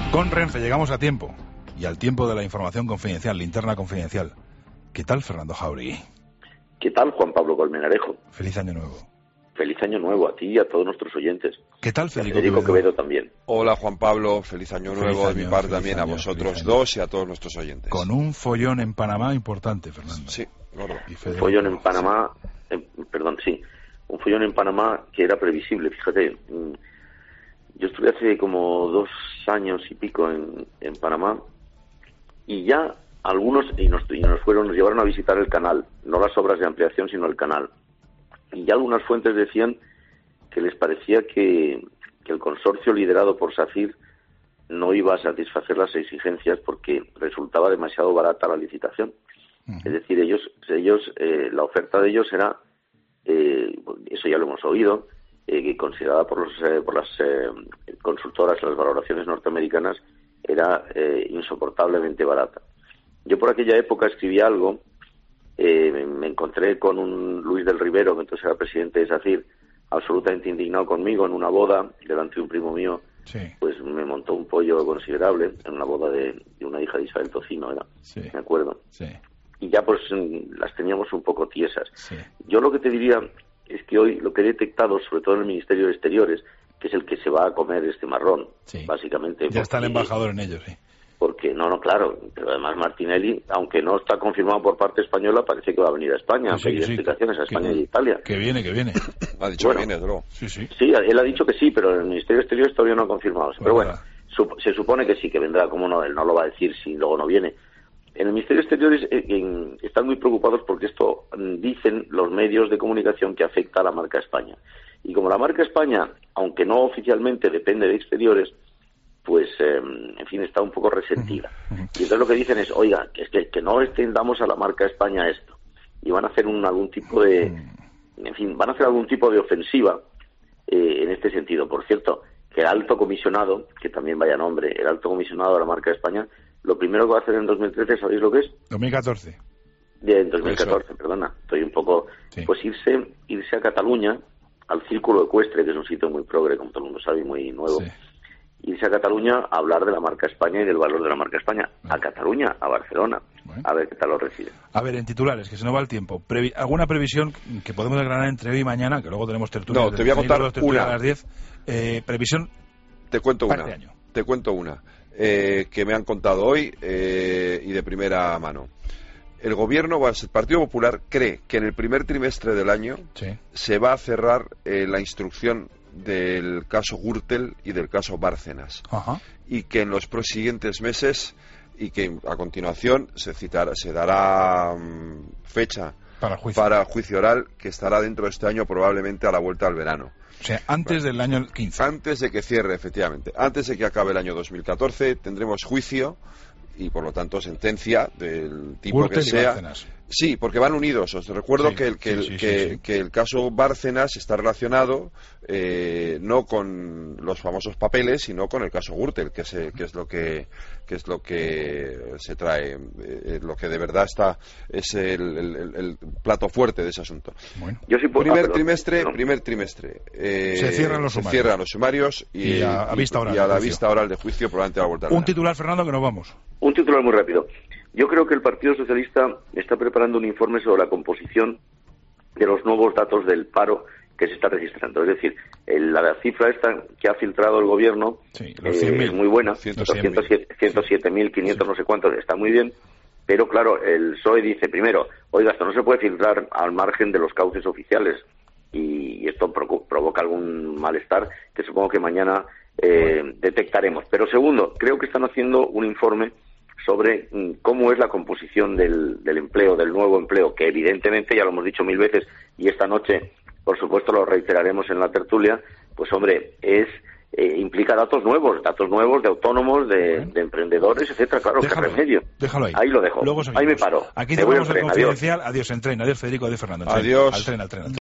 Con Renfe llegamos a tiempo, y al tiempo de la información confidencial, linterna confidencial. ¿Qué tal, Fernando Jauregui? ¿Qué tal, Juan Pablo Colmenarejo? Feliz año nuevo. Feliz año nuevo a ti y a todos nuestros oyentes. ¿Qué tal, Federico Quevedo también. Hola, Juan Pablo, feliz año nuevo de mi parte también a vosotros dos y a todos nuestros oyentes. Con un follón en Panamá importante, Fernando. Sí, gordo. Un follón en Panamá, un follón en Panamá que era previsible, fíjate. Yo estuve hace como 2 años y pico en Panamá y ya algunos nos llevaron a visitar el canal, no las obras de ampliación sino el canal, y ya algunas fuentes decían que les parecía que el consorcio liderado por SACIR no iba a satisfacer las exigencias porque resultaba demasiado barata la licitación. Es decir, ellos la oferta de ellos era, eso ya lo hemos oído, considerada por las consultoras, las valoraciones norteamericanas, era insoportablemente barata. Yo por aquella época escribí algo, me encontré con un Luis del Rivero, que entonces era presidente de SACIR, absolutamente indignado conmigo en una boda, delante de un primo mío. Sí. Pues me montó un pollo considerable en una boda de una hija de Isabel Tocino, era, sí, me acuerdo. Sí. Y ya pues las teníamos un poco tiesas. Sí. Yo lo que te diría es que hoy lo que he detectado, sobre todo en el Ministerio de Exteriores, que es el que se va a comer este marrón, Sí. básicamente. Ya está el embajador en ello, sí. Porque, claro, pero además Martinelli, aunque no está confirmado por parte española, parece que va a venir a España a pedir explicaciones a España y Italia. Que viene. Ha dicho que viene, bro. Sí. Sí, él ha dicho que sí, pero el Ministerio de Exteriores todavía no ha confirmado. Pero bueno, se supone que sí, que vendrá, como no, él no lo va a decir si luego no viene. En el Ministerio de Exteriores están muy preocupados porque esto dicen los medios de comunicación que afecta a la marca España. Y como la marca España, aunque no oficialmente depende de Exteriores, pues, en fin, está un poco resentida. Y entonces lo que dicen es, oiga, que no extendamos a la marca España esto. Y van a hacer algún tipo de ofensiva en este sentido. Por cierto, que el alto comisionado, que también vaya nombre, el alto comisionado de la marca España, lo primero que va a hacer en 2013, ¿sabéis lo que es? 2014. En 2014, perdona. Estoy un poco... Sí. Pues irse a Cataluña, al Círculo Ecuestre, que es un sitio muy progre, como todo el mundo sabe, y muy nuevo. Sí. Irse a Cataluña a hablar de la marca España y del valor de la marca España. A Cataluña, a Barcelona. Bueno. A ver qué tal lo reciben. A ver, en titulares, que se nos va el tiempo. ¿Alguna previsión que podemos desgranar entre hoy y mañana? Que lugo tenemos tertulia. No, te voy a contar una. A las 10. Previsión. Te cuento una. de año. Te cuento una. Que me han contado hoy y de primera mano. El Partido Popular cree que en el primer trimestre del año se va a cerrar la instrucción del caso Gürtel y del caso Bárcenas. Ajá. Y que en los siguientes meses y que a continuación se dará fecha para juicio oral, que estará dentro de este año, probablemente a la vuelta al verano. O sea, antes del año 15. Antes de que cierre, efectivamente. Antes de que acabe el año 2014 tendremos juicio y, por lo tanto, sentencia del tipo Gürtel que sea. Y Bárcenas. Sí, porque van unidos. Os recuerdo que el caso Bárcenas está relacionado no con los famosos papeles, sino con el caso Gürtel, que es lo que se trae, lo que de verdad es el plato fuerte de ese asunto. Bueno. Yo sí puedo, primer trimestre. Se cierran los sumarios. Se cierran los sumarios y a vista oral. Y a la vista oral de juicio probablemente va a volver. Un titular, Fernando, que nos vamos. Un titular muy rápido. Yo creo que el Partido Socialista está preparando un informe sobre la composición de los nuevos datos del paro que se está registrando. Es decir, la cifra esta que ha filtrado el gobierno es muy buena, 107.500 no sé cuántos, está muy bien, pero claro, el PSOE dice, primero, oiga, esto no se puede filtrar al margen de los cauces oficiales, y esto provoca algún malestar que supongo que mañana detectaremos. Pero segundo, creo que están haciendo un informe sobre cómo es la composición del empleo, del nuevo empleo, que evidentemente, ya lo hemos dicho 1000 veces, y esta noche, por supuesto, lo reiteraremos en la tertulia, pues hombre, implica datos nuevos de autónomos, de emprendedores, etcétera. Claro, qué remedio. Déjalo ahí. Ahí lo dejo. Ahí me paro. Aquí tenemos el Confidencial. Adiós, en tren. Adiós, Federico. Adiós, Fernando. Adiós. Al tren.